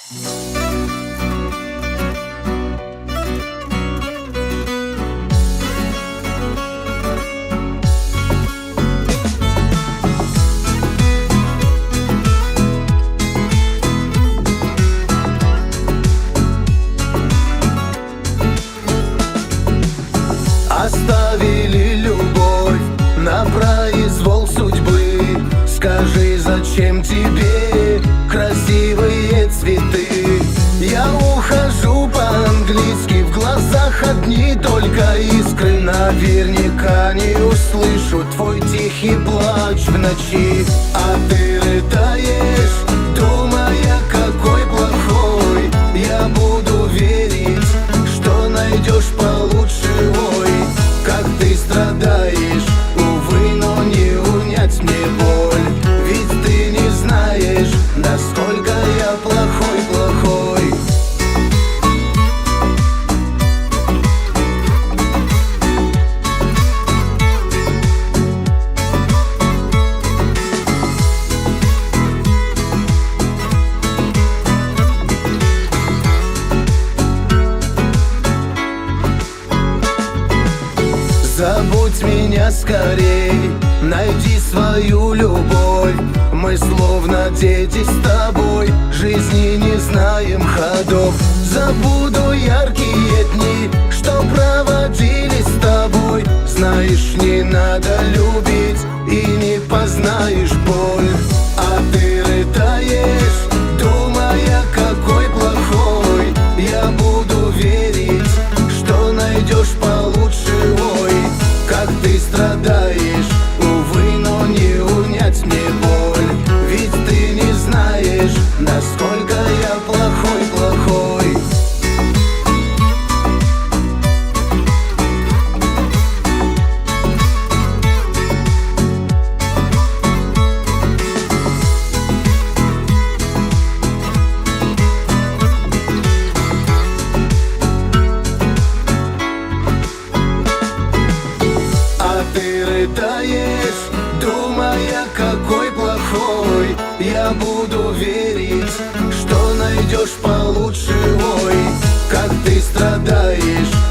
Оставили любовь на произвол судьбы. Скажи, зачем тебе красивые цветы? Я ухожу по-английски, в глазах одни только искры. Наверняка не услышу твой тихий плач в ночи. А ты рыдаешь, думая, какой плохой. Я буду верить, что найдешь получше. Ой, как ты страдаешь, увы, но не унять мне боль. Ведь ты не знаешь, насколько я плохой. Забудь меня скорей, найди свою любовь. Мы словно дети с тобой, жизни не знаем ходов. Забуду яркие дни, что проводили с тобой. Знаешь, не надо любить и не познаешь боль. А ты рыдаешь, думая, какой плохой. Я буду верить, что найдешь получше. Ой, как ты страдаешь, увы, но не унять мне боль. Ведь ты не знаешь, насколько я плохой. Ты рыдаешь, думая, какой плохой. Я буду верить, что найдешь получше. Ой, как ты страдаешь,